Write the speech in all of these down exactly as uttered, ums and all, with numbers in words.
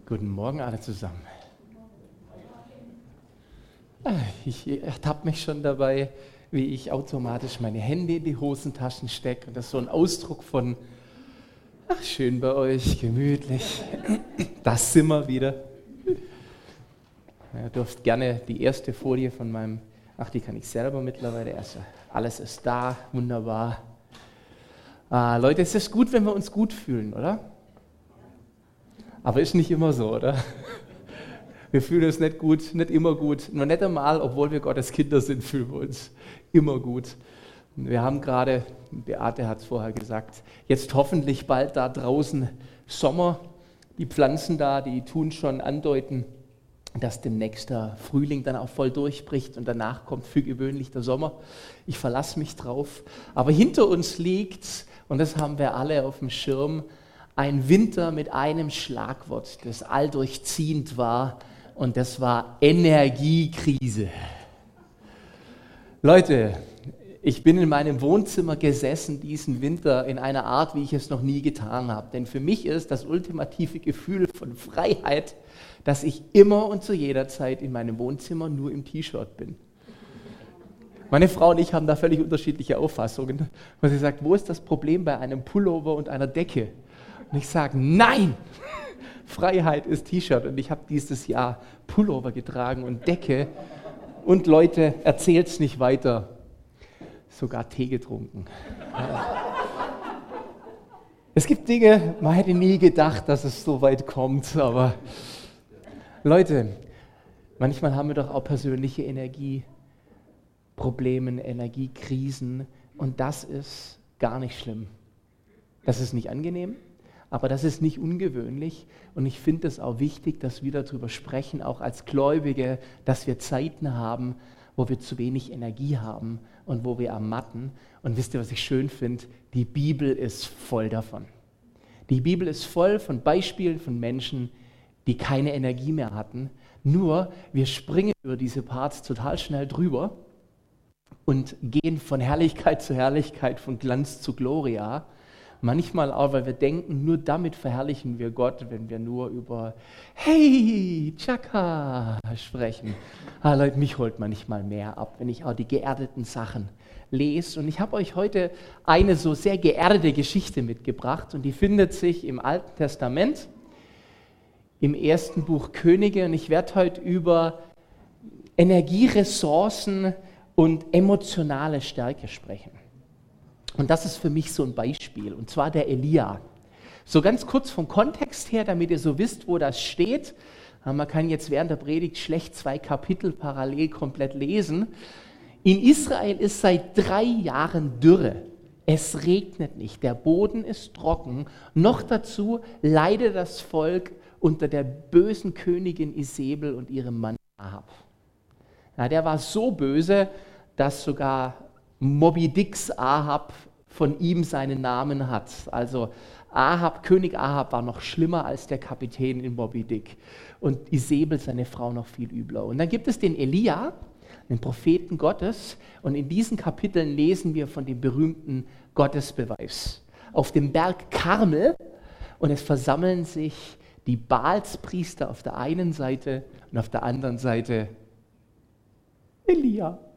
Guten Morgen alle zusammen. Ich ertappe mich schon dabei, wie ich automatisch meine Hände in die Hosentaschen stecke. Und das ist so ein Ausdruck von, ach, schön bei euch, gemütlich. Das sind wir wieder. Ihr dürft gerne die erste Folie von meinem, ach, die kann ich selber mittlerweile. Erst, alles ist da, wunderbar. Ah, Leute, es ist gut, wenn wir uns gut fühlen, oder? Aber ist nicht immer so, oder? Wir fühlen uns nicht gut, nicht immer gut. Nur nicht einmal, obwohl wir Gottes Kinder sind, fühlen wir uns immer gut. Wir haben gerade, Beate hat es vorher gesagt, jetzt hoffentlich bald da draußen Sommer. Die Pflanzen da, die tun schon andeuten, dass demnächst der Frühling dann auch voll durchbricht und danach kommt für gewöhnlich der Sommer. Ich verlasse mich drauf. Aber hinter uns liegt, und das haben wir alle auf dem Schirm, ein Winter mit einem Schlagwort, das alldurchziehend war, und das war Energiekrise. Leute, ich bin in meinem Wohnzimmer gesessen diesen Winter in einer Art, wie ich es noch nie getan habe. Denn für mich ist das ultimative Gefühl von Freiheit, dass ich immer und zu jeder Zeit in meinem Wohnzimmer nur im T-Shirt bin. Meine Frau und ich haben da völlig unterschiedliche Auffassungen. Und sie sagt, wo ist das Problem bei einem Pullover und einer Decke? Und ich sage, nein, Freiheit ist T-Shirt. Und ich habe dieses Jahr Pullover getragen und Decke. Und Leute, erzählt's nicht weiter. Sogar Tee getrunken. Es gibt Dinge, man hätte nie gedacht, dass es so weit kommt. Aber Leute, manchmal haben wir doch auch persönliche Energieprobleme, Energiekrisen. Und das ist gar nicht schlimm. Das ist nicht angenehm. Aber das ist nicht ungewöhnlich und ich finde es auch wichtig, dass wir darüber sprechen, auch als Gläubige, dass wir Zeiten haben, wo wir zu wenig Energie haben und wo wir ermatten. Und wisst ihr, was ich schön finde? Die Bibel ist voll davon. Die Bibel ist voll von Beispielen von Menschen, die keine Energie mehr hatten. Nur, wir springen über diese Parts total schnell drüber und gehen von Herrlichkeit zu Herrlichkeit, von Glanz zu Gloria. Manchmal auch, weil wir denken, nur damit verherrlichen wir Gott, wenn wir nur über Hey, Chaka sprechen. Ah, Leute, mich holt manchmal mehr ab, wenn ich auch die geerdeten Sachen lese. Und ich habe euch heute eine so sehr geerdete Geschichte mitgebracht und die findet sich im Alten Testament, im ersten Buch Könige. Und ich werde heute über Energieressourcen und emotionale Stärke sprechen. Und das ist für mich so ein Beispiel, und zwar der Elia. So ganz kurz vom Kontext her, damit ihr so wisst, wo das steht. Man kann jetzt während der Predigt schlecht zwei Kapitel parallel komplett lesen. In Israel ist seit drei Jahren Dürre. Es regnet nicht, der Boden ist trocken. Noch dazu leidet das Volk unter der bösen Königin Isebel und ihrem Mann Ahab. Ja, der war so böse, dass sogar Moby Dicks Ahab von ihm seinen Namen hat. Also Ahab, König Ahab war noch schlimmer als der Kapitän in Moby Dick. Und Isebel, seine Frau, noch viel übler. Und dann gibt es den Elia, den Propheten Gottes. Und in diesen Kapiteln lesen wir von dem berühmten Gottesbeweis. Auf dem Berg Karmel. Und es versammeln sich die Baalspriester auf der einen Seite und auf der anderen Seite Elia.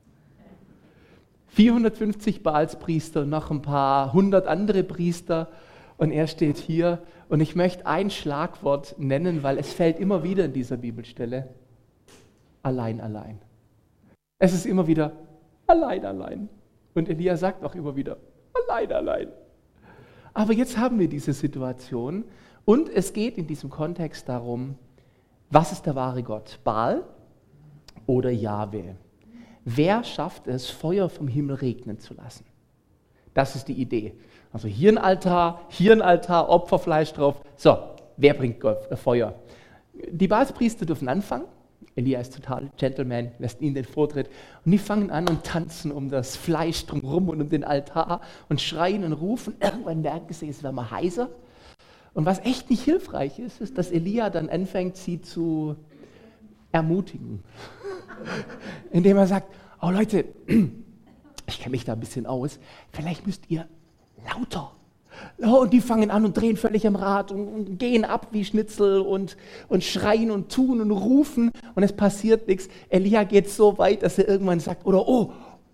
vierhundertfünfzig Baalspriester und noch ein paar hundert andere Priester und er steht hier und ich möchte ein Schlagwort nennen, weil es fällt immer wieder in dieser Bibelstelle. Allein, allein. Es ist immer wieder allein, allein. Und Elia sagt auch immer wieder allein, allein. Aber jetzt haben wir diese Situation und es geht in diesem Kontext darum, was ist der wahre Gott? Baal oder Jahwe? Wer schafft es, Feuer vom Himmel regnen zu lassen? Das ist die Idee. Also hier ein Altar, hier ein Altar, Opferfleisch drauf. So, wer bringt Feuer? Die Baalspriester dürfen anfangen. Elia ist total Gentleman, lässt ihnen den Vortritt. Und die fangen an und tanzen um das Fleisch drumherum und um den Altar und schreien und rufen. Irgendwann merken sie, es wird mal heißer. Und was echt nicht hilfreich ist, ist, dass Elia dann anfängt, sie zu ermutigen. Indem er sagt, oh Leute, ich kenne mich da ein bisschen aus, vielleicht müsst ihr lauter Oh, und die fangen an und drehen völlig am Rad und, und gehen ab wie Schnitzel und, und schreien und tun und rufen und es passiert nichts. Elia geht so weit, dass er irgendwann sagt, oder oh,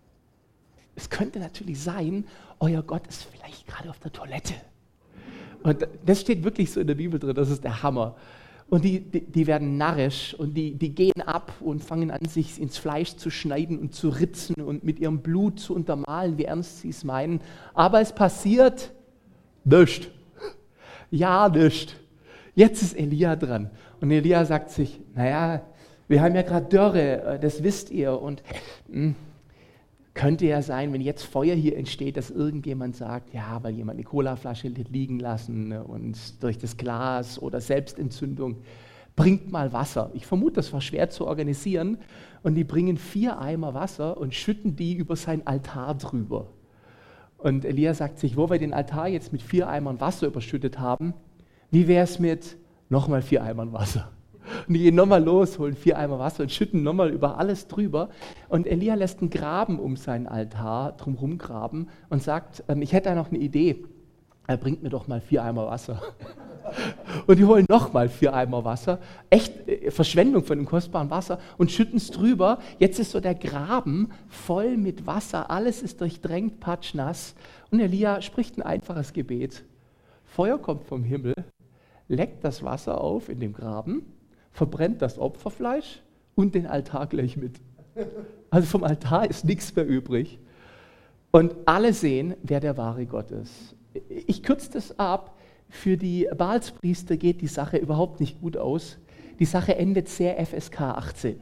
es könnte natürlich sein, euer Gott ist vielleicht gerade auf der Toilette. Und das steht wirklich so in der Bibel drin, das ist der Hammer. Und die, die, die werden narrisch und die, die gehen ab und fangen an, sich ins Fleisch zu schneiden und zu ritzen und mit ihrem Blut zu untermalen, wie ernst sie es meinen. Aber es passiert nichts. Ja, nichts. Jetzt ist Elia dran. Und Elia sagt sich, naja, wir haben ja gerade Dürre, das wisst ihr. Und mh, könnte ja sein, wenn jetzt Feuer hier entsteht, dass irgendjemand sagt, ja, weil jemand eine Colaflasche liegen lassen und durch das Glas oder Selbstentzündung, bringt mal Wasser. Ich vermute, das war schwer zu organisieren. Und die bringen vier Eimer Wasser und schütten die über sein Altar drüber. Und Elia sagt sich, wo wir den Altar jetzt mit vier Eimern Wasser überschüttet haben, wie wäre es mit nochmal vier Eimern Wasser? Und die gehen nochmal los, holen vier Eimer Wasser und schütten nochmal über alles drüber. Und Elia lässt einen Graben um seinen Altar drumherum graben und sagt, ähm, ich hätte da noch eine Idee. Er bringt mir doch mal vier Eimer Wasser. Und die holen nochmal vier Eimer Wasser. Echt äh, Verschwendung von dem kostbaren Wasser und schütten es drüber. Jetzt ist so der Graben voll mit Wasser. Alles ist durchdrängt, patschnass. Und Elia spricht ein einfaches Gebet. Feuer kommt vom Himmel, leckt das Wasser auf in dem Graben, verbrennt das Opferfleisch und den Altar gleich mit. Also vom Altar ist nichts mehr übrig. Und alle sehen, wer der wahre Gott ist. Ich kürze das ab. Für die Baalspriester geht die Sache überhaupt nicht gut aus. Die Sache endet sehr F S K achtzehn.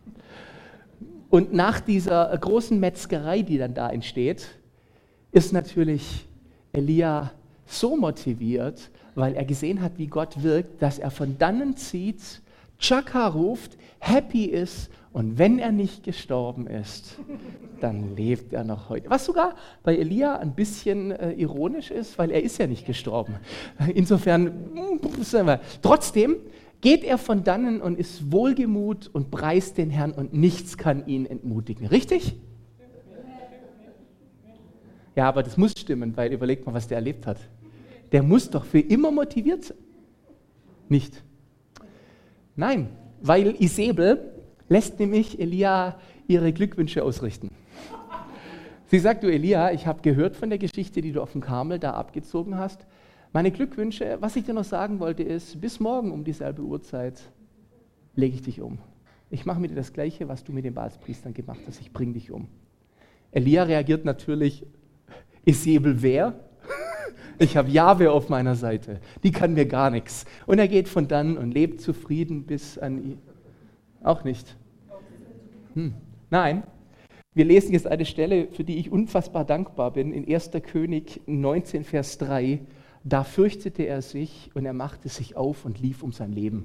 Und nach dieser großen Metzgerei, die dann da entsteht, ist natürlich Elia so motiviert, weil er gesehen hat, wie Gott wirkt, dass er von dannen zieht, Chaka ruft, happy ist und wenn er nicht gestorben ist, dann lebt er noch heute. Was sogar bei Elia ein bisschen äh, ironisch ist, weil er ist ja nicht gestorben. Insofern, trotzdem geht er von dannen und ist wohlgemut und preist den Herrn und nichts kann ihn entmutigen. Richtig? Ja, aber das muss stimmen, weil überlegt mal, was der erlebt hat. Der muss doch für immer motiviert sein. Nicht? Nein, weil Isabel lässt nämlich Elia ihre Glückwünsche ausrichten. Sie sagt, du Elia, ich habe gehört von der Geschichte, die du auf dem Karmel da abgezogen hast. Meine Glückwünsche, was ich dir noch sagen wollte, ist, bis morgen um dieselbe Uhrzeit lege ich dich um. Ich mache mit dir das Gleiche, was du mit den Baalspriestern gemacht hast. Ich bringe dich um. Elia reagiert natürlich, Isabel wer? Ich habe Jahwe auf meiner Seite. Die kann mir gar nichts. Und er geht von dann und lebt zufrieden bis an ihn. Auch nicht. Hm. Nein. Wir lesen jetzt eine Stelle, für die ich unfassbar dankbar bin, in erster Könige neunzehn, Vers drei. Da fürchtete er sich und er machte sich auf und lief um sein Leben.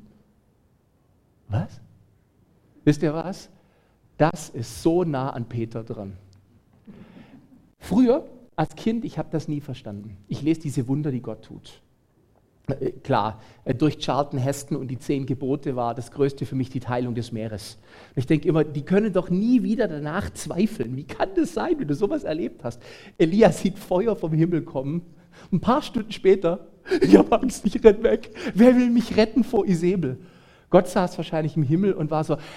Was? Wisst ihr was? Das ist so nah an Peter dran. Früher, als Kind, ich habe das nie verstanden. Ich lese diese Wunder, die Gott tut. Äh, klar, äh, durch Charlton Heston und die zehn Gebote war das Größte für mich die Teilung des Meeres. Und ich denke immer, die können doch nie wieder danach zweifeln. Wie kann das sein, wenn du sowas erlebt hast? Elia sieht Feuer vom Himmel kommen. Ein paar Stunden später, ich habe Angst, ich renn weg. Wer will mich retten vor Isabel? Gott saß wahrscheinlich im Himmel und war so.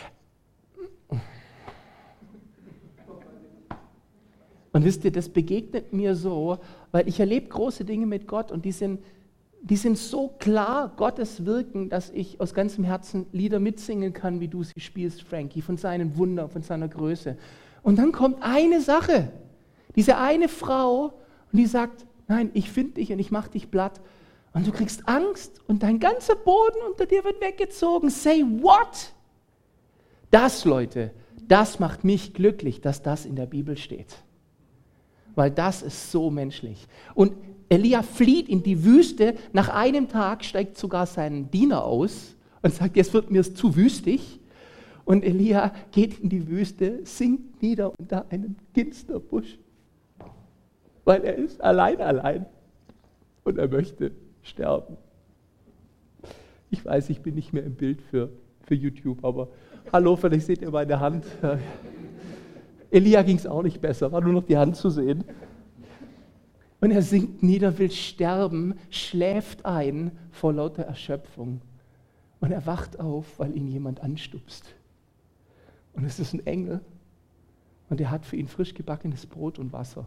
Und wisst ihr, das begegnet mir so, weil ich erlebe große Dinge mit Gott und die sind, die sind so klar, Gottes Wirken, dass ich aus ganzem Herzen Lieder mitsingen kann, wie du sie spielst, Frankie, von seinen Wundern, von seiner Größe. Und dann kommt eine Sache, diese eine Frau, und die sagt, nein, ich finde dich und ich mache dich platt. Und du kriegst Angst und dein ganzer Boden unter dir wird weggezogen. Say what? Das, Leute, das macht mich glücklich, dass das in der Bibel steht. Weil das ist so menschlich. Und Elia flieht in die Wüste. Nach einem Tag steigt sogar sein Diener aus und sagt, jetzt wird mir es zu wüstig. Und Elia geht in die Wüste, sinkt nieder unter einem Ginsterbusch. Weil er ist allein, allein. Und er möchte sterben. Ich weiß, ich bin nicht mehr im Bild für, für YouTube, aber hallo, vielleicht seht ihr meine Hand. Elia ging es auch nicht besser, war nur noch die Hand zu sehen. Und er sinkt nieder, will sterben, schläft ein vor lauter Erschöpfung. Und er wacht auf, weil ihn jemand anstupst. Und es ist ein Engel. Und er hat für ihn frisch gebackenes Brot und Wasser.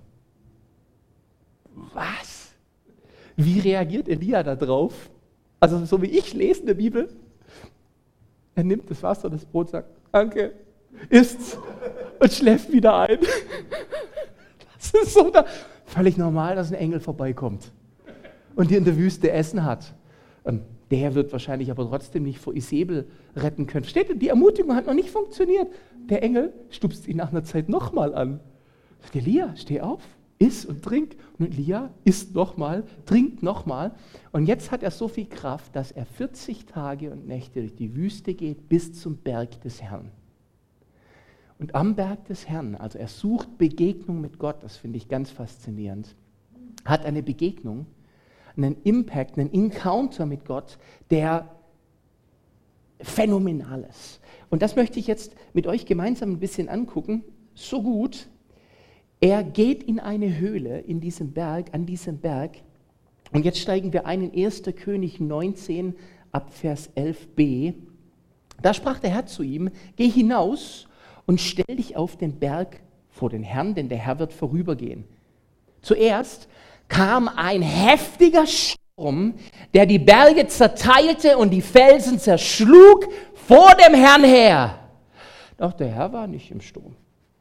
Was? Wie reagiert Elia da drauf? Also so wie ich lese in der Bibel. Er nimmt das Wasser, das Brot, sagt, danke, isst's und schläft wieder ein. Das ist so da, völlig normal, dass ein Engel vorbeikommt und dir in der Wüste Essen hat. Ähm, der wird wahrscheinlich aber trotzdem nicht vor Isabel retten können. Versteht ihr? Die Ermutigung hat noch nicht funktioniert. Der Engel stupst ihn nach einer Zeit nochmal an. Sagt, Elia, steh auf, iss und trink. Und Elia isst nochmal, trinkt nochmal. Und jetzt hat er so viel Kraft, dass er vierzig Tage und Nächte durch die Wüste geht bis zum Berg des Herrn. Und am Berg des Herrn, also er sucht Begegnung mit Gott, das finde ich ganz faszinierend, hat eine Begegnung, einen Impact, einen Encounter mit Gott, der phänomenal ist. Und das möchte ich jetzt mit euch gemeinsam ein bisschen angucken. So gut. Er geht in eine Höhle in diesem Berg, an diesem Berg. Und jetzt steigen wir ein in erster König neunzehn ab Vers elf b. Da sprach der Herr zu ihm, geh hinaus und stell dich auf den Berg vor den Herrn, denn der Herr wird vorübergehen. Zuerst kam ein heftiger Sturm, der die Berge zerteilte und die Felsen zerschlug vor dem Herrn her. Doch der Herr war nicht im Sturm.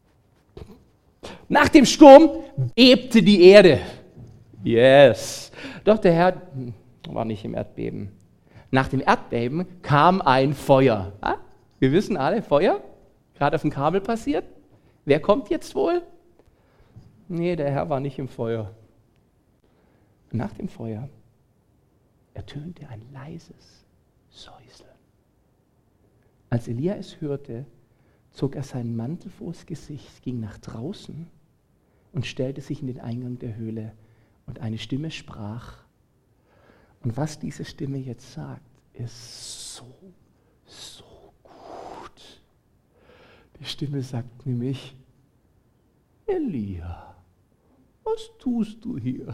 Nach dem Sturm bebte die Erde. Yes. Doch der Herr war nicht im Erdbeben. Nach dem Erdbeben kam ein Feuer. Ah, wir wissen alle, Feuer, gerade auf dem Kabel passiert. Wer kommt jetzt wohl? Nee, der Herr war nicht im Feuer. Nach dem Feuer ertönte ein leises Säuseln. Als Elia es hörte, zog er seinen Mantel vors Gesicht, ging nach draußen und stellte sich in den Eingang der Höhle. Und eine Stimme sprach. Und was diese Stimme jetzt sagt, ist so, so gut. Die Stimme sagt nämlich, Elia, was tust du hier?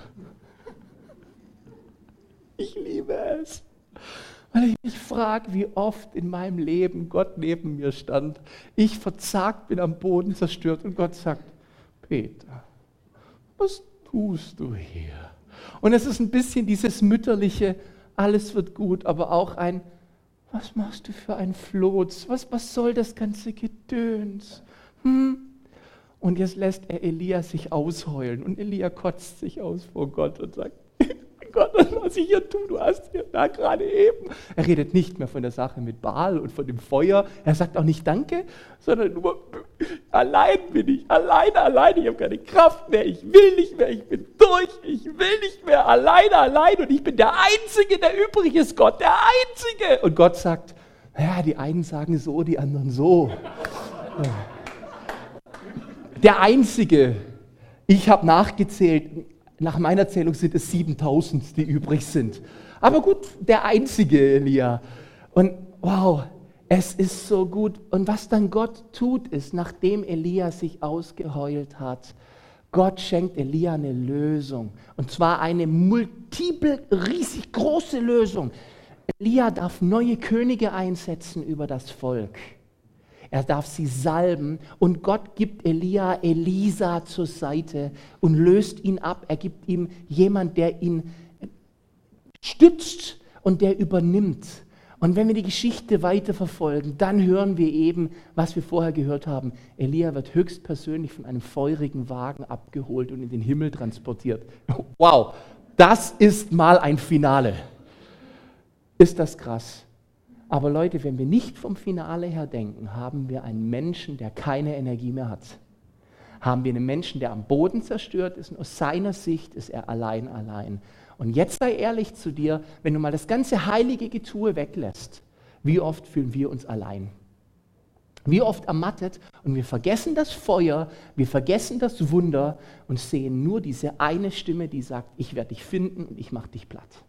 Ich liebe es, weil ich mich frage, wie oft in meinem Leben Gott neben mir stand. Ich verzagt bin, am Boden zerstört und Gott sagt, Peter, was tust du hier? Und es ist ein bisschen dieses mütterliche, alles wird gut, aber auch ein, was machst du für ein Floß? Was, was soll das ganze Gedöns? Hm? Und jetzt lässt er Elia sich ausheulen und Elia kotzt sich aus vor Gott und sagt, Gott, was ich hier tue, du hast hier da gerade eben. Er redet nicht mehr von der Sache mit Baal und von dem Feuer. Er sagt auch nicht Danke, sondern nur, allein bin ich, alleine, alleine, ich habe keine Kraft mehr, ich will nicht mehr, ich bin durch, ich will nicht mehr, alleine, alleine und ich bin der Einzige, der übrig ist, Gott, der Einzige. Und Gott sagt, naja, die einen sagen so, die anderen so. Der Einzige, ich habe nachgezählt, nach meiner Zählung sind es siebentausend, die übrig sind. Aber gut, der einzige Elia. Und wow, es ist so gut. Und was dann Gott tut, ist, nachdem Elia sich ausgeheult hat, Gott schenkt Elia eine Lösung. Und zwar eine multiple, riesig große Lösung. Elia darf neue Könige einsetzen über das Volk. Er darf sie salben und Gott gibt Elia Elisa zur Seite und löst ihn ab. Er gibt ihm jemand, der ihn stützt und der übernimmt. Und wenn wir die Geschichte weiterverfolgen, dann hören wir eben, was wir vorher gehört haben. Elia wird höchstpersönlich von einem feurigen Wagen abgeholt und in den Himmel transportiert. Wow, das ist mal ein Finale. Ist das krass? Aber Leute, wenn wir nicht vom Finale her denken, haben wir einen Menschen, der keine Energie mehr hat. Haben wir einen Menschen, der am Boden zerstört ist und aus seiner Sicht ist er allein, allein. Und jetzt sei ehrlich zu dir, wenn du mal das ganze heilige Getue weglässt, wie oft fühlen wir uns allein? Wie oft ermattet und wir vergessen das Feuer, wir vergessen das Wunder und sehen nur diese eine Stimme, die sagt, ich werde dich finden und ich mache dich platt.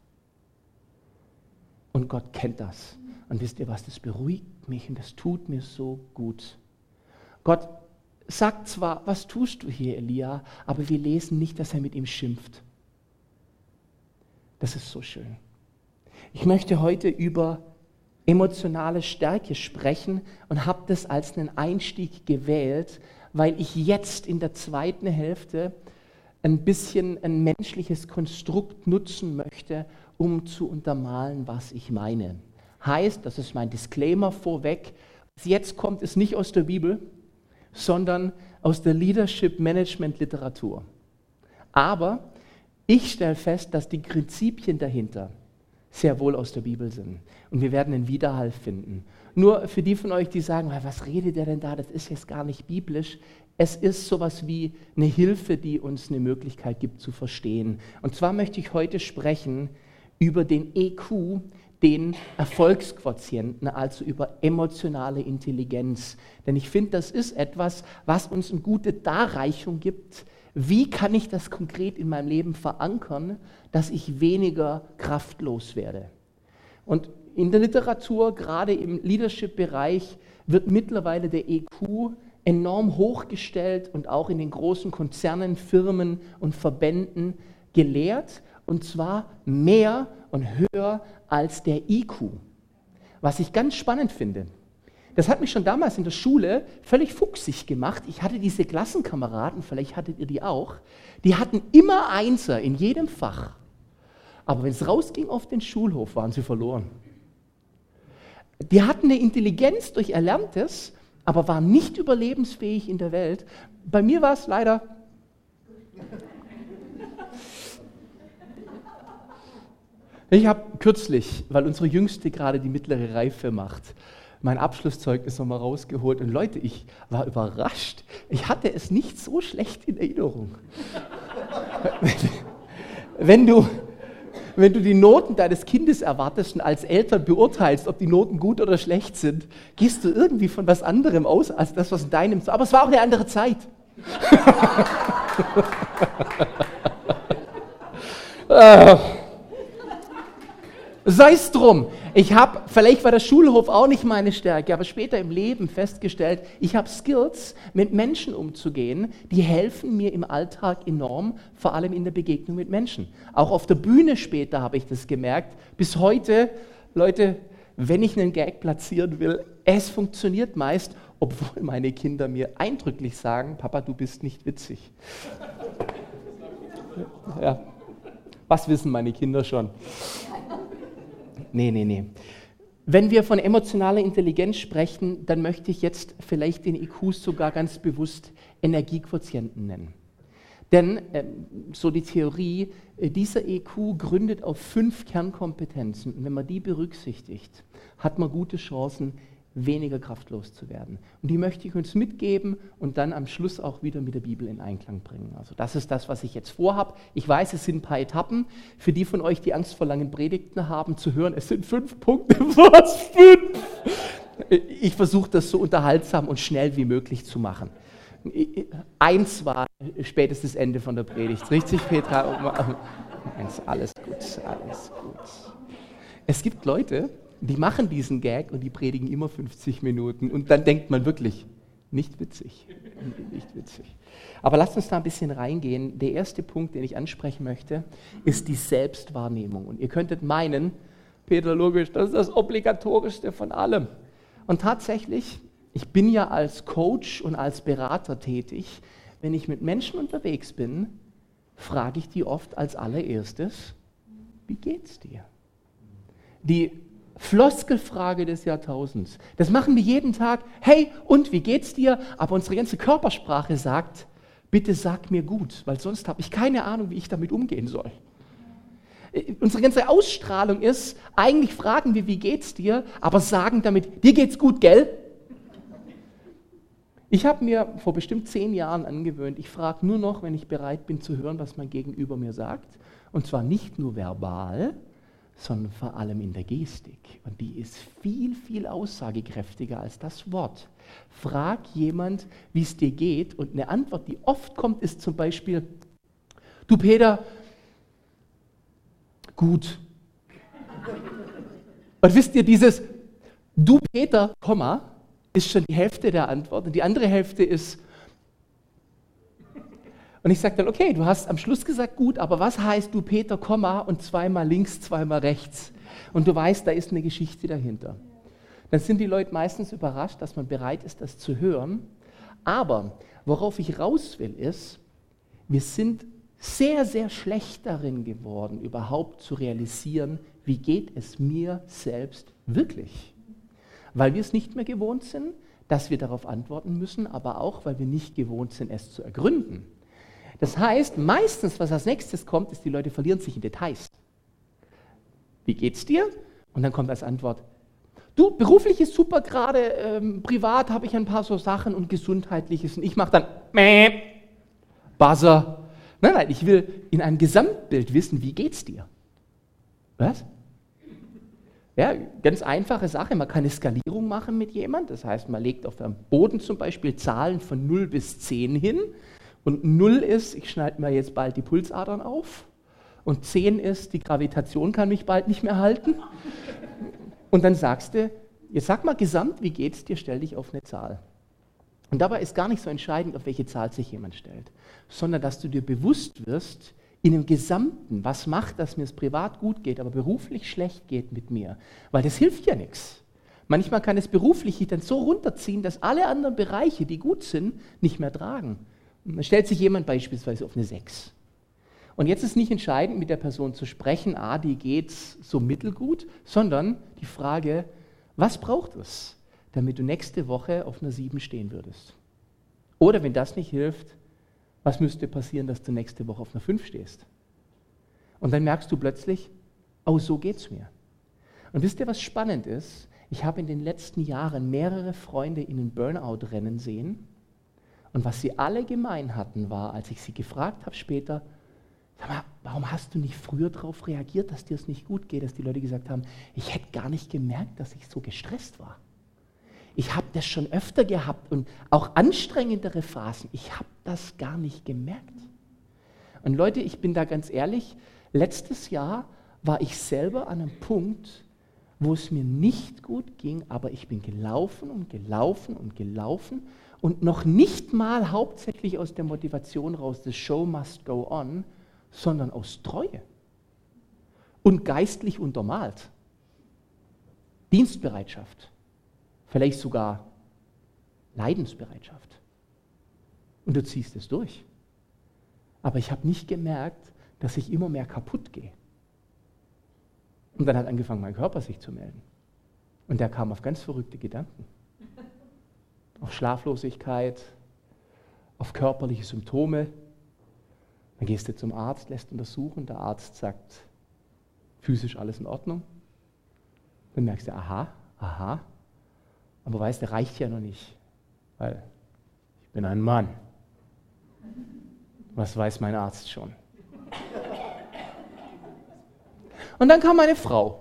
Und Gott kennt das. Und wisst ihr was, das beruhigt mich und das tut mir so gut. Gott sagt zwar, was tust du hier, Elia, aber wir lesen nicht, dass er mit ihm schimpft. Das ist so schön. Ich möchte heute über emotionale Stärke sprechen und habe das als einen Einstieg gewählt, weil ich jetzt in der zweiten Hälfte ein bisschen ein menschliches Konstrukt nutzen möchte, um zu untermalen, was ich meine. Heißt, das ist mein Disclaimer vorweg, was jetzt kommt, ist nicht aus der Bibel, sondern aus der Leadership-Management-Literatur. Aber ich stelle fest, dass die Prinzipien dahinter sehr wohl aus der Bibel sind. Und wir werden einen Widerhall finden. Nur für die von euch, die sagen, was redet der denn da, das ist jetzt gar nicht biblisch. Es ist sowas wie eine Hilfe, die uns eine Möglichkeit gibt zu verstehen. Und zwar möchte ich heute sprechen über den E Q, den Erfolgsquotienten, also über emotionale Intelligenz. Denn ich finde, das ist etwas, was uns eine gute Darreichung gibt. Wie kann ich das konkret in meinem Leben verankern, dass ich weniger kraftlos werde? Und in der Literatur, gerade im Leadership-Bereich, wird mittlerweile der E Q enorm hochgestellt und auch in den großen Konzernen, Firmen und Verbänden gelehrt, und zwar mehr und höher als der I Q. Was ich ganz spannend finde. Das hat mich schon damals in der Schule völlig fuchsig gemacht. Ich hatte diese Klassenkameraden, vielleicht hattet ihr die auch, die hatten immer Einser in jedem Fach. Aber wenn es rausging auf den Schulhof, waren sie verloren. Die hatten eine Intelligenz durch Erlerntes, aber waren nicht überlebensfähig in der Welt. Bei mir war es leider... Ich habe kürzlich, weil unsere Jüngste gerade die mittlere Reife macht, mein Abschlusszeugnis nochmal rausgeholt. Und Leute, ich war überrascht. Ich hatte es nicht so schlecht in Erinnerung. Wenn du, wenn du die Noten deines Kindes erwartest und als Eltern beurteilst, ob die Noten gut oder schlecht sind, gehst du irgendwie von was anderem aus, als das, was in deinem... Aber es war auch eine andere Zeit. äh. Sei es drum, ich habe, vielleicht war der Schulhof auch nicht meine Stärke, aber später im Leben festgestellt, ich habe Skills, mit Menschen umzugehen, die helfen mir im Alltag enorm, vor allem in der Begegnung mit Menschen. Auch auf der Bühne später habe ich das gemerkt. Bis heute, Leute, wenn ich einen Gag platzieren will, es funktioniert meist, obwohl meine Kinder mir eindrücklich sagen, Papa, du bist nicht witzig. Ja, was wissen meine Kinder schon? Nee, nee, nee. Wenn wir von emotionaler Intelligenz sprechen, dann möchte ich jetzt vielleicht den I Qs sogar ganz bewusst Energiequotienten nennen. Denn, äh, so die Theorie, äh, dieser E Q gründet auf fünf Kernkompetenzen. Und wenn man die berücksichtigt, hat man gute Chancen, weniger kraftlos zu werden. Und die möchte ich uns mitgeben und dann am Schluss auch wieder mit der Bibel in Einklang bringen. Also das ist das, was ich jetzt vorhabe. Ich weiß, es sind ein paar Etappen. Für die von euch, die Angst vor langen Predigten haben, zu hören, es sind fünf Punkte. Was? Fünf? Ich versuche das so unterhaltsam und schnell wie möglich zu machen. Eins war spätestens Ende von der Predigt. Richtig, Petra? Eins, alles gut, alles gut. Es gibt Leute, die machen diesen Gag und die predigen immer fünfzig Minuten und dann denkt man wirklich, nicht witzig, nicht witzig. Aber lasst uns da ein bisschen reingehen. Der erste Punkt, den ich ansprechen möchte, ist die Selbstwahrnehmung. Und ihr könntet meinen, Peter, logisch, das ist das Obligatorischste von allem. Und tatsächlich, ich bin ja als Coach und als Berater tätig. Wenn ich mit Menschen unterwegs bin, frage ich die oft als allererstes, wie geht's dir? Die Floskelfrage des Jahrtausends. Das machen wir jeden Tag. Hey, und wie geht's dir? Aber unsere ganze Körpersprache sagt, bitte sag mir gut, weil sonst habe ich keine Ahnung, wie ich damit umgehen soll. Unsere ganze Ausstrahlung ist, eigentlich fragen wir, wie geht's dir, aber sagen damit, dir geht's gut, gell? Ich habe mir vor bestimmt zehn Jahren angewöhnt, ich frage nur noch, wenn ich bereit bin zu hören, was mein Gegenüber mir sagt. Und zwar nicht nur verbal, sondern vor allem in der Gestik. Und die ist viel, viel aussagekräftiger als das Wort. Frag jemand, wie es dir geht, und eine Antwort, die oft kommt, ist zum Beispiel, du Peter, gut. Und wisst ihr, dieses du Peter, Komma, ist schon die Hälfte der Antwort und die andere Hälfte ist, Und ich sage dann, okay, du hast am Schluss gesagt, gut, aber was heißt du Peter, Komma und zweimal links, zweimal rechts? Und du weißt, da ist eine Geschichte dahinter. Dann sind die Leute meistens überrascht, dass man bereit ist, das zu hören. Aber worauf ich raus will, ist, wir sind sehr, sehr schlecht darin geworden, überhaupt zu realisieren, wie geht es mir selbst wirklich. Weil wir es nicht mehr gewohnt sind, dass wir darauf antworten müssen, aber auch, weil wir nicht gewohnt sind, es zu ergründen. Das heißt, meistens, was als nächstes kommt, ist, die Leute verlieren sich in Details. Wie geht's dir? Und dann kommt als Antwort, du, beruflich ist super gerade, ähm, privat habe ich ein paar so Sachen und gesundheitliches. Und ich mache dann, mäh, Buzzer. Nein, nein, ich will in einem Gesamtbild wissen, wie geht's dir? Was? Ja, ganz einfache Sache, man kann eine Skalierung machen mit jemandem. Das heißt, man legt auf dem Boden zum Beispiel Zahlen von null bis zehn hin. Und null ist, ich schneide mir jetzt bald die Pulsadern auf. Und zehn ist, die Gravitation kann mich bald nicht mehr halten. Und dann sagst du, jetzt sag mal gesamt, wie geht's dir, stell dich auf eine Zahl. Und dabei ist gar nicht so entscheidend, auf welche Zahl sich jemand stellt, sondern dass du dir bewusst wirst, in dem Gesamten, was macht, dass mir es privat gut geht, aber beruflich schlecht geht mit mir. Weil das hilft ja nichts. Manchmal kann es beruflich dann so runterziehen, dass alle anderen Bereiche, die gut sind, nicht mehr tragen. Und dann stellt sich jemand beispielsweise auf eine sechs. Und jetzt ist nicht entscheidend, mit der Person zu sprechen, ah, die geht's so mittelgut, sondern die Frage, was braucht es, damit du nächste Woche auf einer sieben stehen würdest? Oder wenn das nicht hilft, was müsste passieren, dass du nächste Woche auf einer fünf stehst? Und dann merkst du plötzlich, oh, so geht's mir. Und wisst ihr, was spannend ist? Ich habe in den letzten Jahren mehrere Freunde in den Burnout rennen sehen. Und was sie alle gemein hatten, war, als ich sie gefragt habe später, sag mal, warum hast du nicht früher darauf reagiert, dass dir es nicht gut geht, dass die Leute gesagt haben, ich hätte gar nicht gemerkt, dass ich so gestresst war. Ich habe das schon öfter gehabt und auch anstrengendere Phasen. Ich habe das gar nicht gemerkt. Und Leute, ich bin da ganz ehrlich, letztes Jahr war ich selber an einem Punkt, wo es mir nicht gut ging, aber ich bin gelaufen und gelaufen und gelaufen und noch nicht mal hauptsächlich aus der Motivation raus, the show must go on, sondern aus Treue und geistlich untermalt. Dienstbereitschaft, vielleicht sogar Leidensbereitschaft. Und du ziehst es durch. Aber ich habe nicht gemerkt, dass ich immer mehr kaputt gehe. Und dann hat angefangen, mein Körper sich zu melden. Und der kam auf ganz verrückte Gedanken. Auf Schlaflosigkeit, auf körperliche Symptome. Dann gehst du zum Arzt, lässt untersuchen, der Arzt sagt, physisch alles in Ordnung. Dann merkst du, aha, aha, aber weißt du, reicht ja noch nicht, weil ich bin ein Mann. Was weiß mein Arzt schon? Und dann kam meine Frau.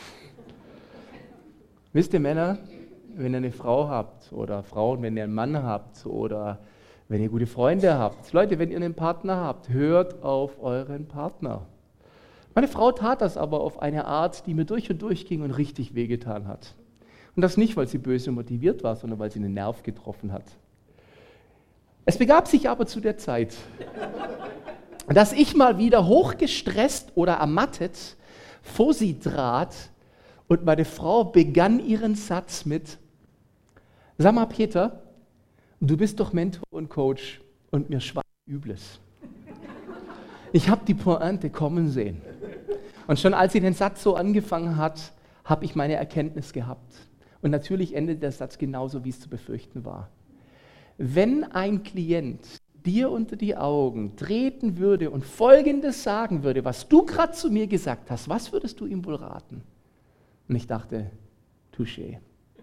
Wisst ihr, Männer, wenn ihr eine Frau habt oder Frauen, wenn ihr einen Mann habt oder wenn ihr gute Freunde habt, Leute, wenn ihr einen Partner habt, hört auf euren Partner. Meine Frau tat das aber auf eine Art, die mir durch und durch ging und richtig wehgetan hat. Und das nicht, weil sie böse motiviert war, sondern weil sie einen Nerv getroffen hat. Es begab sich aber zu der Zeit, dass ich mal wieder hochgestresst oder ermattet vor sie trat und meine Frau begann ihren Satz mit, sag mal Peter, du bist doch Mentor und Coach und mir schwach Übles. Ich habe die Pointe kommen sehen. Und schon als sie den Satz so angefangen hat, habe ich meine Erkenntnis gehabt. Und natürlich endet der Satz genauso, wie es zu befürchten war. Wenn ein Klient dir unter die Augen treten würde und Folgendes sagen würde, was du gerade zu mir gesagt hast, was würdest du ihm wohl raten? Und ich dachte, touché.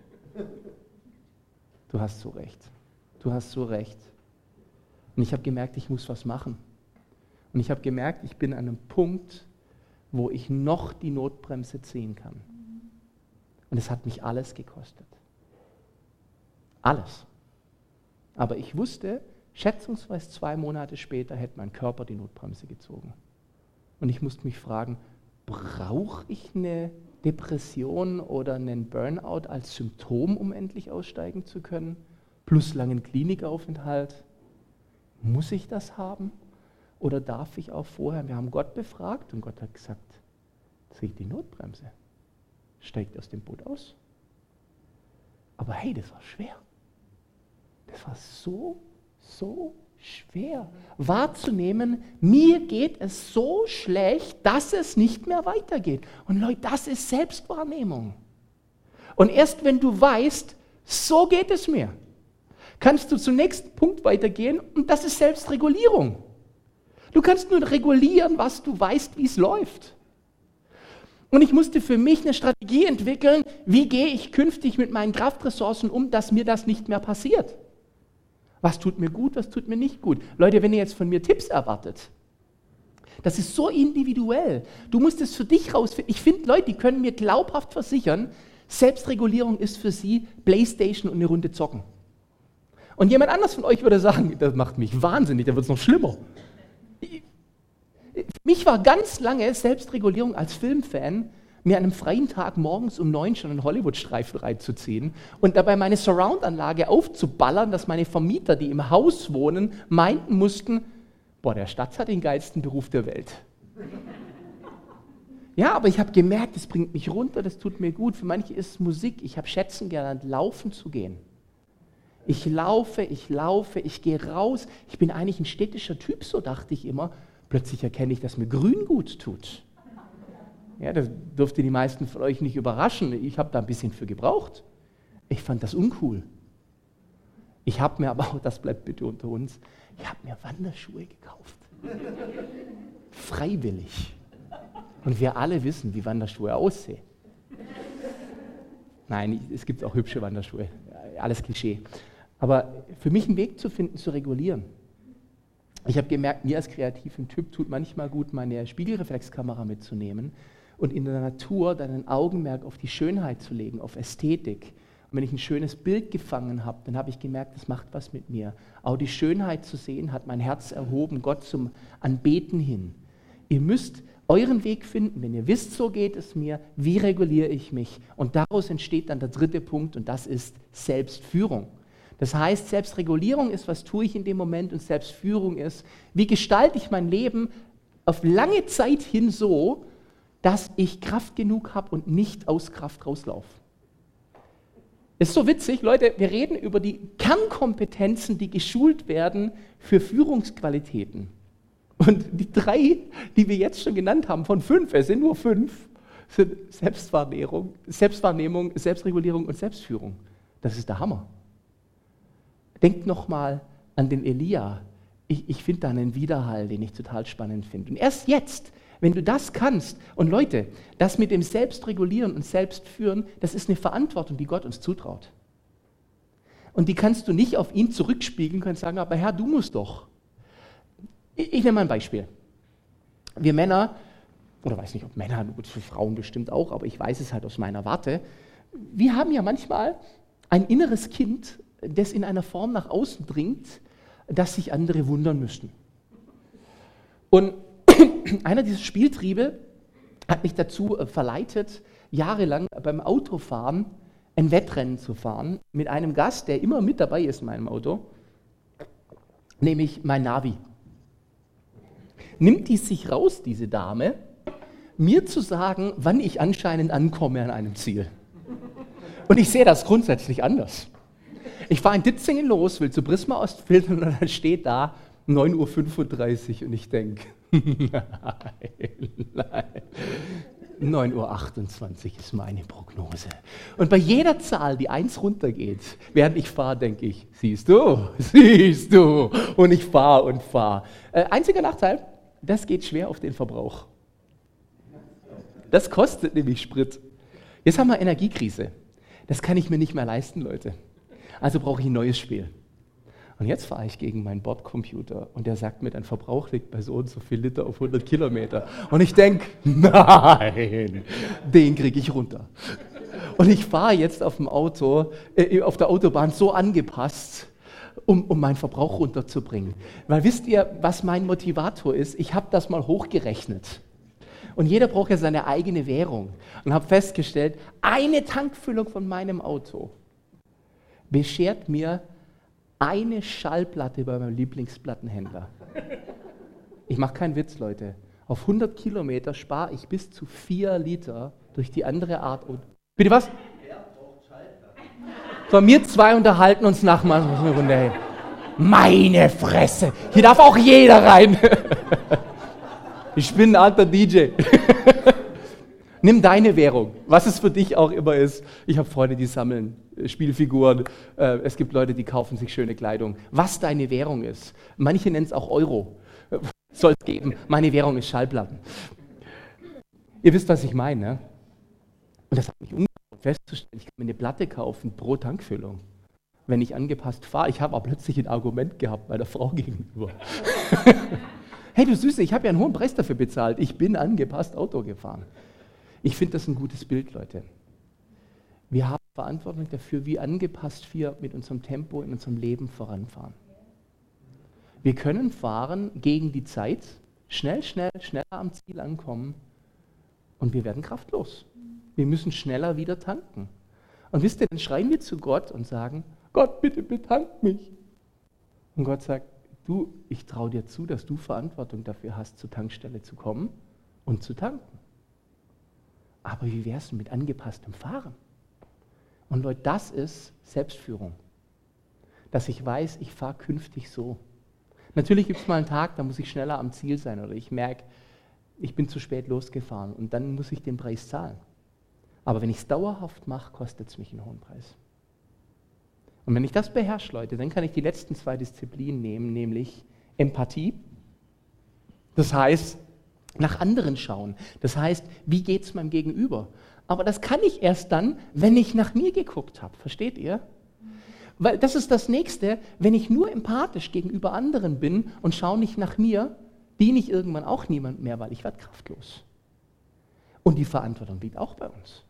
Du hast so recht. Du hast so recht. Und ich habe gemerkt, ich muss was machen. Und ich habe gemerkt, ich bin an einem Punkt, wo ich noch die Notbremse ziehen kann. Und es hat mich alles gekostet. Alles. Aber ich wusste, schätzungsweise zwei Monate später hätte mein Körper die Notbremse gezogen. Und ich musste mich fragen, brauche ich eine Depression oder einen Burnout als Symptom, um endlich aussteigen zu können? Plus langen Klinikaufenthalt? Muss ich das haben? oder darf ich auch vorher? Wir haben Gott befragt und Gott hat gesagt, dreh die Notbremse, steigt aus dem Boot aus. Aber hey, das war schwer. Das war so, so schwer wahrzunehmen, mir geht es so schlecht, dass es nicht mehr weitergeht. Und Leute, das ist Selbstwahrnehmung. Und erst wenn du weißt, so geht es mir, kannst du zum nächsten Punkt weitergehen und das ist Selbstregulierung. Du kannst nur regulieren, was du weißt, wie es läuft. Und ich musste für mich eine Strategie entwickeln, wie gehe ich künftig mit meinen Kraftressourcen um, dass mir das nicht mehr passiert. Was tut mir gut, was tut mir nicht gut. Leute, wenn ihr jetzt von mir Tipps erwartet, das ist so individuell. Du musst es für dich rausfinden. Ich finde, Leute, die können mir glaubhaft versichern, Selbstregulierung ist für sie Playstation und eine Runde zocken. Und jemand anders von euch würde sagen, das macht mich wahnsinnig, da wird es noch schlimmer. Für mich war ganz lange Selbstregulierung als Filmfan, mir an einem freien Tag morgens um neun schon einen Hollywood-Streifen reinzuziehen und dabei meine Surround-Anlage aufzuballern, dass meine Vermieter, die im Haus wohnen, meinten mussten, boah, der Stadt hat den geilsten Beruf der Welt. Ja, aber ich habe gemerkt, das bringt mich runter, das tut mir gut. Für manche ist es Musik. Ich habe schätzen gelernt, laufen zu gehen. Ich laufe, ich laufe, ich gehe raus. Ich bin eigentlich ein städtischer Typ, so dachte ich immer. Plötzlich erkenne ich, dass mir Grün gut tut. Ja, das dürfte die meisten von euch nicht überraschen. Ich habe da ein bisschen für gebraucht. Ich fand das uncool. Ich habe mir aber, auch das bleibt bitte unter uns, ich habe mir Wanderschuhe gekauft. Freiwillig. Und wir alle wissen, wie Wanderschuhe aussehen. Nein, es gibt auch hübsche Wanderschuhe. Alles Klischee. Aber für mich einen Weg zu finden, zu regulieren. Ich habe gemerkt, mir als kreativen Typ tut manchmal gut, meine Spiegelreflexkamera mitzunehmen und in der Natur dann ein Augenmerk auf die Schönheit zu legen, auf Ästhetik. Und wenn ich ein schönes Bild gefangen habe, dann habe ich gemerkt, das macht was mit mir. Auch die Schönheit zu sehen, hat mein Herz erhoben, Gott zum Anbeten hin. Ihr müsst euren Weg finden, wenn ihr wisst, so geht es mir, wie reguliere ich mich? Und daraus entsteht dann der dritte Punkt und das ist Selbstführung. Das heißt, Selbstregulierung ist, was tue ich in dem Moment und Selbstführung ist, wie gestalte ich mein Leben auf lange Zeit hin so, dass ich Kraft genug habe und nicht aus Kraft rauslaufe. Ist so witzig, Leute, wir reden über die Kernkompetenzen, die geschult werden für Führungsqualitäten. Und die drei, die wir jetzt schon genannt haben, von fünf, es sind nur fünf, sind Selbstwahrnehmung, Selbstwahrnehmung, Selbstregulierung und Selbstführung. Das ist der Hammer. Denkt nochmal an den Elia. Ich, ich finde da einen Widerhall, den ich total spannend finde. Und erst jetzt, wenn du das kannst, und Leute, das mit dem Selbstregulieren und Selbstführen, das ist eine Verantwortung, die Gott uns zutraut. Und die kannst du nicht auf ihn zurückspiegeln und sagen, aber Herr, du musst doch. Ich, ich nehme mal ein Beispiel. Wir Männer, oder weiß nicht, ob Männer, gut, für Frauen bestimmt auch, aber ich weiß es halt aus meiner Warte, wir haben ja manchmal ein inneres Kind, das in einer Form nach außen dringt, dass sich andere wundern müssten. Und einer dieser Spieltriebe hat mich dazu verleitet, jahrelang beim Autofahren ein Wettrennen zu fahren mit einem Gast, der immer mit dabei ist in meinem Auto, nämlich mein Navi. Nimmt die sich raus, diese Dame, mir zu sagen, wann ich anscheinend ankomme an einem Ziel. Und ich sehe das grundsätzlich anders. Ich fahre in Ditzingen los, will zu Prisma Ostfildern und dann steht da neun Uhr fünfunddreißig und ich denke, nein, nein, neun Uhr achtundzwanzig ist meine Prognose. Und bei jeder Zahl, die eins runtergeht, während ich fahre, denke ich, siehst du, siehst du, und ich fahre und fahre. Äh, einziger Nachteil, das geht schwer auf den Verbrauch. Das kostet nämlich Sprit. Jetzt haben wir Energiekrise. Das kann ich mir nicht mehr leisten, Leute. Also brauche ich ein neues Spiel. Und jetzt fahre ich gegen meinen Bordcomputer und der sagt mir, dein Verbrauch liegt bei so und so viel Liter auf hundert Kilometer. Und ich denke, nein, den kriege ich runter. Und ich fahre jetzt auf dem Auto, äh, auf der Autobahn so angepasst, um, um meinen Verbrauch runterzubringen. Weil wisst ihr, was mein Motivator ist? Ich habe das mal hochgerechnet. Und jeder braucht ja seine eigene Währung. Und habe festgestellt, eine Tankfüllung von meinem Auto beschert mir eine Schallplatte bei meinem Lieblingsplattenhändler. Ich mache keinen Witz, Leute. Auf hundert Kilometer spare ich bis zu vier Liter durch die andere Art. Bitte was? So, wir zwei unterhalten uns nach mal eine Runde. Hey. Meine Fresse! Hier darf auch jeder rein. Ich bin ein alter D J. Nimm deine Währung, was es für dich auch immer ist. Ich habe Freunde, die sammeln Spielfiguren. Es gibt Leute, die kaufen sich schöne Kleidung. Was deine Währung ist. Manche nennen es auch Euro. Soll es geben. Meine Währung ist Schallplatten. Ihr wisst, was ich meine, ne? Und das hat mich umgehauen, festzustellen, ich kann mir eine Platte kaufen pro Tankfüllung, wenn ich angepasst fahre. Ich habe auch plötzlich ein Argument gehabt meiner Frau gegenüber. Hey, du Süße, ich habe ja einen hohen Preis dafür bezahlt. Ich bin angepasst Auto gefahren. Ich finde das ein gutes Bild, Leute. Wir haben Verantwortung dafür, wie angepasst wir mit unserem Tempo in unserem Leben voranfahren. Wir können fahren gegen die Zeit, schnell, schnell, schneller am Ziel ankommen und wir werden kraftlos. Wir müssen schneller wieder tanken. Und wisst ihr, dann schreien wir zu Gott und sagen, Gott, bitte betank mich. Und Gott sagt, du, ich traue dir zu, dass du Verantwortung dafür hast, zur Tankstelle zu kommen und zu tanken. Aber wie wär's denn mit angepasstem Fahren? Und Leute, das ist Selbstführung. Dass ich weiß, ich fahre künftig so. Natürlich gibt es mal einen Tag, da muss ich schneller am Ziel sein oder ich merke, ich bin zu spät losgefahren und dann muss ich den Preis zahlen. Aber wenn ich es dauerhaft mache, kostet es mich einen hohen Preis. Und wenn ich das beherrsche, Leute, dann kann ich die letzten zwei Disziplinen nehmen, nämlich Empathie. Das heißt, nach anderen schauen. Das heißt, wie geht es meinem Gegenüber? Aber das kann ich erst dann, wenn ich nach mir geguckt habe. Versteht ihr? Weil das ist das Nächste, wenn ich nur empathisch gegenüber anderen bin und schaue nicht nach mir, diene ich irgendwann auch niemand mehr, weil ich werde kraftlos. Und die Verantwortung liegt auch bei uns.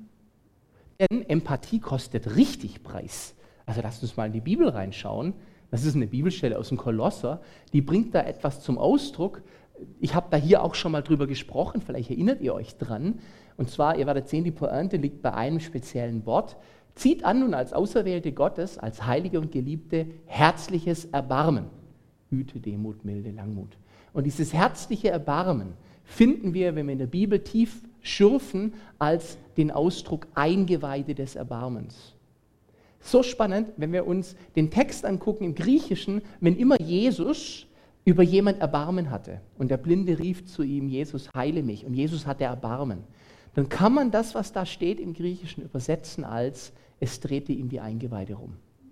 Denn Empathie kostet richtig Preis. Also lasst uns mal in die Bibel reinschauen. Das ist eine Bibelstelle aus dem Kolosser, die bringt da etwas zum Ausdruck. Ich habe da hier auch schon mal drüber gesprochen, vielleicht erinnert ihr euch dran. Und zwar, ihr werdet sehen, die Pointe liegt bei einem speziellen Wort. Zieht an nun als Auserwählte Gottes, als Heilige und Geliebte, herzliches Erbarmen. Güte, Demut, Milde, Langmut. Und dieses herzliche Erbarmen finden wir, wenn wir in der Bibel tief schürfen, als den Ausdruck Eingeweide des Erbarmens. So spannend, wenn wir uns den Text angucken im Griechischen, wenn immer Jesus über jemand Erbarmen hatte und der Blinde rief zu ihm, Jesus, heile mich, und Jesus hatte Erbarmen, dann kann man das, was da steht im Griechischen, übersetzen als, es drehte ihm die Eingeweide rum.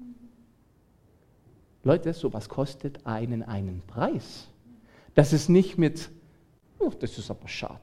Leute, sowas kostet einen einen Preis. Das ist nicht mit, oh, das ist aber schade.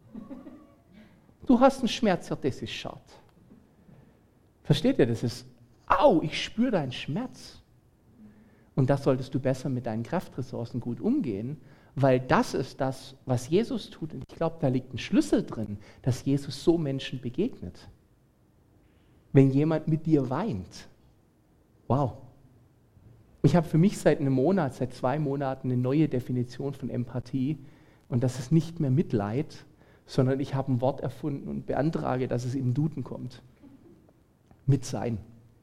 Du hast einen Schmerz, ja, das ist schade. Versteht ihr, das ist, au, ich spüre deinen Schmerz. Und das solltest du besser mit deinen Kraftressourcen gut umgehen, weil das ist das, was Jesus tut. Und ich glaube, da liegt ein Schlüssel drin, dass Jesus so Menschen begegnet. Wenn jemand mit dir weint. Wow. Ich habe für mich seit einem Monat, seit zwei Monaten eine neue Definition von Empathie. Und das ist nicht mehr Mitleid, sondern ich habe ein Wort erfunden und beantrage, dass es im Duden kommt. Mitsein.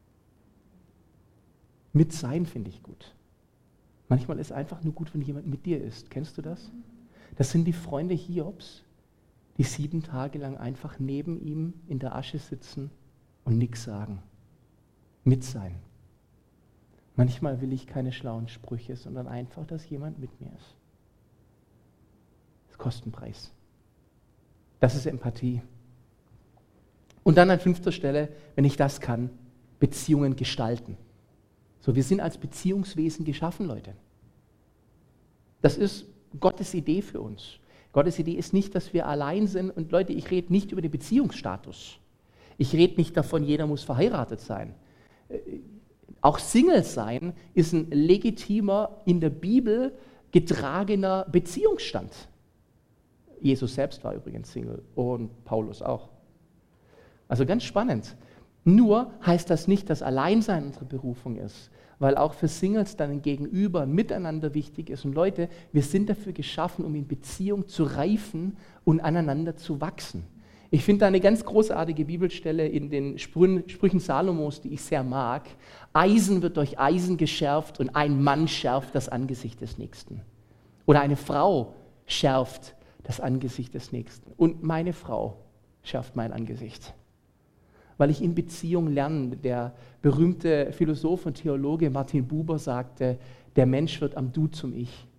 Mitsein finde ich gut. Manchmal ist es einfach nur gut, wenn jemand mit dir ist. Kennst du das? Das sind die Freunde Hiobs, die sieben Tage lang einfach neben ihm in der Asche sitzen und nichts sagen. Mitsein. Manchmal will ich keine schlauen Sprüche, sondern einfach, dass jemand mit mir ist. Das kostet einen Preis. Das ist Empathie. Und dann an fünfter Stelle, wenn ich das kann, Beziehungen gestalten. So, wir sind als Beziehungswesen geschaffen, Leute. Das ist Gottes Idee für uns. Gottes Idee ist nicht, dass wir allein sind. Und Leute, ich rede nicht über den Beziehungsstatus. Ich rede nicht davon, jeder muss verheiratet sein. Auch Single sein ist ein legitimer, in der Bibel getragener Beziehungsstand. Jesus selbst war übrigens Single und Paulus auch. Also ganz spannend. Nur heißt das nicht, dass Alleinsein unsere Berufung ist, weil auch für Singles dann ein Gegenüber, ein Miteinander wichtig ist. Und Leute, wir sind dafür geschaffen, um in Beziehung zu reifen und aneinander zu wachsen. Ich finde da eine ganz großartige Bibelstelle in den Sprüchen, Sprüchen Salomos, die ich sehr mag. Eisen wird durch Eisen geschärft und ein Mann schärft das Angesicht des Nächsten. Oder eine Frau schärft das Angesicht des Nächsten. Und meine Frau schärft mein Angesicht. Weil ich in Beziehung lerne. Der berühmte Philosoph und Theologe Martin Buber sagte, der Mensch wird am Du zum Ich.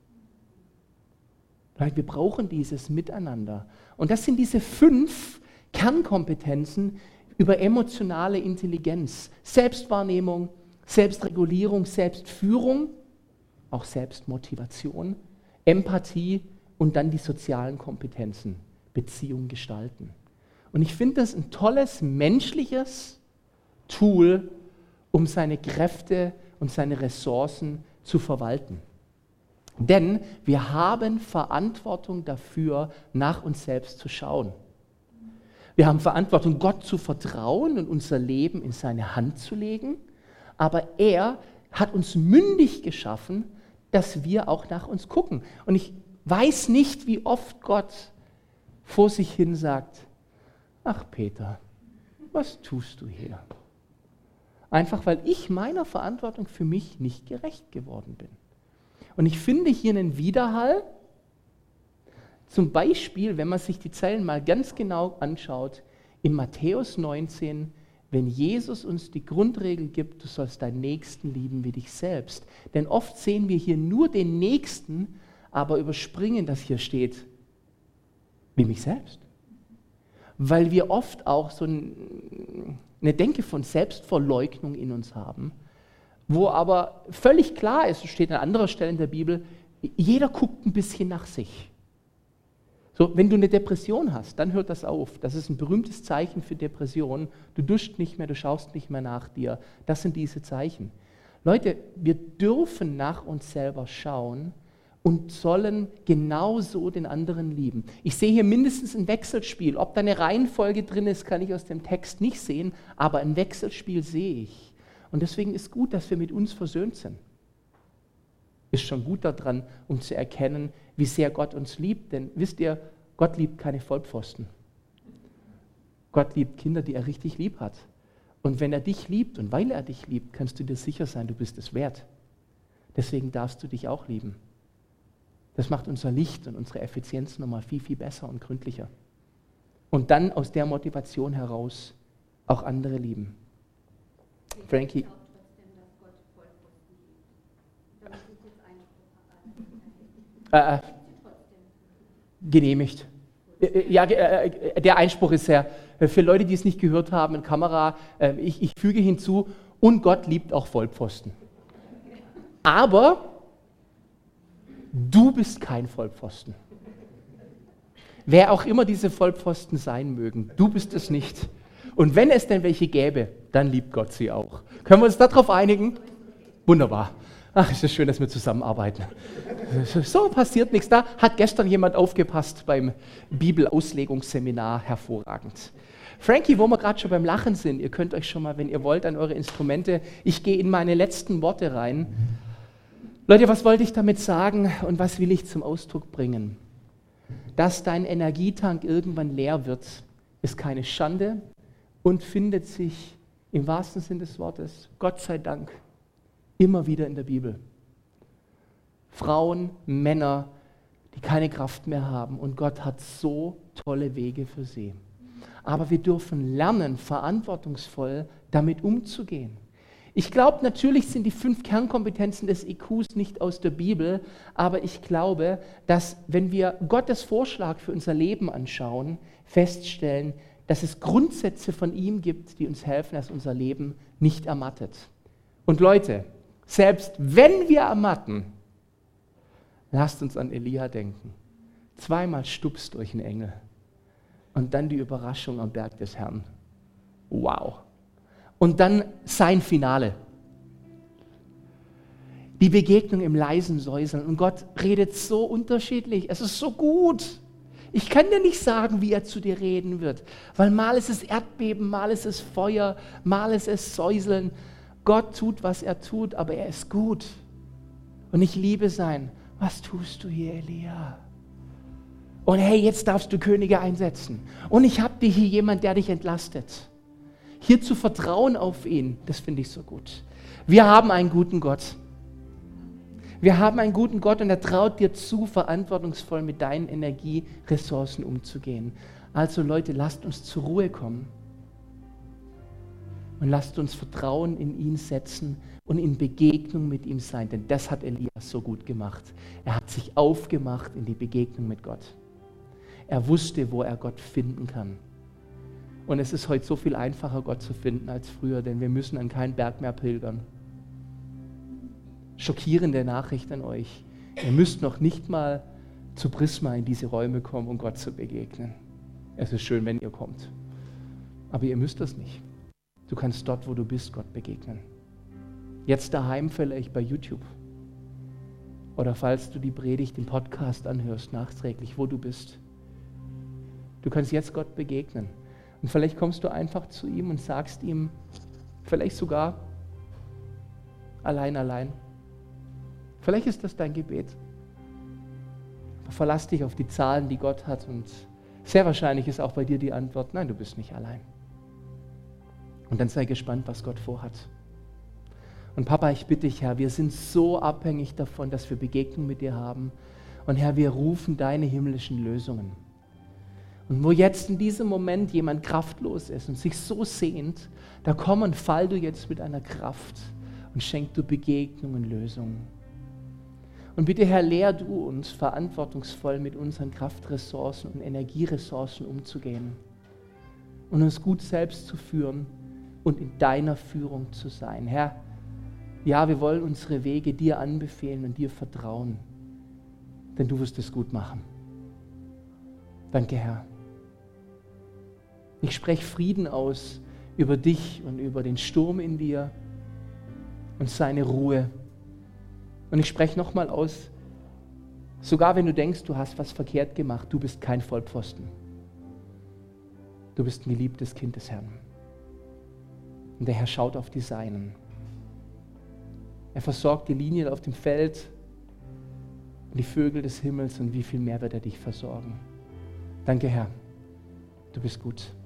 Wir brauchen dieses Miteinander. Und das sind diese fünf Kernkompetenzen über emotionale Intelligenz. Selbstwahrnehmung, Selbstregulierung, Selbstführung, auch Selbstmotivation, Empathie und dann die sozialen Kompetenzen, Beziehung gestalten. Und ich finde das ein tolles menschliches Tool, um seine Kräfte und seine Ressourcen zu verwalten. Denn wir haben Verantwortung dafür, nach uns selbst zu schauen. Wir haben Verantwortung, Gott zu vertrauen und unser Leben in seine Hand zu legen. Aber er hat uns mündig geschaffen, dass wir auch nach uns gucken. Und ich weiß nicht, wie oft Gott vor sich hin sagt, ach Peter, was tust du hier? Einfach weil ich meiner Verantwortung für mich nicht gerecht geworden bin. Und ich finde hier einen Widerhall, zum Beispiel, wenn man sich die Zeilen mal ganz genau anschaut, in Matthäus neunzehn, wenn Jesus uns die Grundregel gibt, du sollst deinen Nächsten lieben wie dich selbst. Denn oft sehen wir hier nur den Nächsten, aber überspringen, dass hier steht, wie mich selbst. Weil wir oft auch so eine Denke von Selbstverleugnung in uns haben, wo aber völlig klar ist, es steht an anderer Stelle in der Bibel, jeder guckt ein bisschen nach sich. So, wenn du eine Depression hast, dann hört das auf. Das ist ein berühmtes Zeichen für Depression. Du duscht nicht mehr, du schaust nicht mehr nach dir. Das sind diese Zeichen. Leute, wir dürfen nach uns selber schauen und sollen genauso den anderen lieben. Ich sehe hier mindestens ein Wechselspiel. Ob da eine Reihenfolge drin ist, kann ich aus dem Text nicht sehen, aber ein Wechselspiel sehe ich. Und deswegen ist gut, dass wir mit uns versöhnt sind. Ist schon gut daran, um zu erkennen, wie sehr Gott uns liebt. Denn wisst ihr, Gott liebt keine Vollpfosten. Gott liebt Kinder, die er richtig lieb hat. Und wenn er dich liebt und weil er dich liebt, kannst du dir sicher sein, du bist es wert. Deswegen darfst du dich auch lieben. Das macht unser Licht und unsere Effizienz nochmal viel, viel besser und gründlicher. Und dann aus der Motivation heraus auch andere lieben. Frankie. Äh, äh, genehmigt. Ja, äh, der Einspruch ist ja, für Leute, die es nicht gehört haben, in Kamera, äh, ich, ich füge hinzu, und Gott liebt auch Vollpfosten. Aber du bist kein Vollpfosten. Wer auch immer diese Vollpfosten sein mögen, du bist es nicht. Und wenn es denn welche gäbe, dann liebt Gott sie auch. Können wir uns darauf einigen? Wunderbar. Ach, es ist schön, dass wir zusammenarbeiten. So passiert nichts. Da hat gestern jemand aufgepasst beim Bibelauslegungsseminar. Hervorragend. Frankie, wo wir gerade schon beim Lachen sind, ihr könnt euch schon mal, wenn ihr wollt, an eure Instrumente. Ich gehe in meine letzten Worte rein. Leute, was wollte ich damit sagen und was will ich zum Ausdruck bringen? Dass dein Energietank irgendwann leer wird, ist keine Schande und findet sich im wahrsten Sinne des Wortes, Gott sei Dank, immer wieder in der Bibel. Frauen, Männer, die keine Kraft mehr haben und Gott hat so tolle Wege für sie. Aber wir dürfen lernen, verantwortungsvoll damit umzugehen. Ich glaube, natürlich sind die fünf Kernkompetenzen des I Qs nicht aus der Bibel, aber ich glaube, dass wenn wir Gottes Vorschlag für unser Leben anschauen, feststellen, dass es Grundsätze von ihm gibt, die uns helfen, dass unser Leben nicht ermattet. Und Leute, selbst wenn wir ermatten, lasst uns an Elia denken. Zweimal stupst durch einen Engel und dann die Überraschung am Berg des Herrn. Wow. Und dann sein Finale. Die Begegnung im leisen Säuseln. Und Gott redet so unterschiedlich. Es ist so gut. Ich kann dir nicht sagen, wie er zu dir reden wird. Weil mal ist es Erdbeben, mal ist es Feuer, mal ist es Säuseln. Gott tut, was er tut, aber er ist gut. Und ich liebe sein. Was tust du hier, Elia? Und hey, jetzt darfst du Könige einsetzen. Und ich habe dir hier jemand, der dich entlastet. Hier zu vertrauen auf ihn, das finde ich so gut. Wir haben einen guten Gott. Wir haben einen guten Gott und er traut dir zu, verantwortungsvoll mit deinen Energieressourcen umzugehen. Also Leute, lasst uns zur Ruhe kommen und lasst uns Vertrauen in ihn setzen und in Begegnung mit ihm sein, denn das hat Elia so gut gemacht. Er hat sich aufgemacht in die Begegnung mit Gott. Er wusste, wo er Gott finden kann. Und es ist heute so viel einfacher, Gott zu finden als früher, denn wir müssen an keinen Berg mehr pilgern. Schockierende Nachricht an euch. Ihr müsst noch nicht mal zu Prisma in diese Räume kommen, um Gott zu begegnen. Es ist schön, wenn ihr kommt. Aber ihr müsst das nicht. Du kannst dort, wo du bist, Gott begegnen. Jetzt daheim vielleicht bei YouTube. Oder falls du die Predigt im Podcast anhörst, nachträglich, wo du bist. Du kannst jetzt Gott begegnen. Und vielleicht kommst du einfach zu ihm und sagst ihm, vielleicht sogar allein, allein. Vielleicht ist das dein Gebet. Aber verlass dich auf die Zahlen, die Gott hat und sehr wahrscheinlich ist auch bei dir die Antwort, nein, du bist nicht allein. Und dann sei gespannt, was Gott vorhat. Und Papa, ich bitte dich, Herr, wir sind so abhängig davon, dass wir Begegnung mit dir haben. Und Herr, wir rufen deine himmlischen Lösungen. Und wo jetzt in diesem Moment jemand kraftlos ist und sich so sehnt, da komm und fall du jetzt mit einer Kraft und schenk du Begegnung und Lösungen. Und bitte, Herr, lehr du uns, verantwortungsvoll mit unseren Kraftressourcen und Energieressourcen umzugehen und uns gut selbst zu führen und in deiner Führung zu sein. Herr, ja, wir wollen unsere Wege dir anbefehlen und dir vertrauen, denn du wirst es gut machen. Danke, Herr. Ich spreche Frieden aus über dich und über den Sturm in dir und seine Ruhe. Und ich spreche nochmal aus, sogar wenn du denkst, du hast was verkehrt gemacht, du bist kein Vollpfosten. Du bist ein geliebtes Kind des Herrn. Und der Herr schaut auf die Seinen. Er versorgt die Linien auf dem Feld und die Vögel des Himmels und wie viel mehr wird er dich versorgen. Danke, Herr. Du bist gut.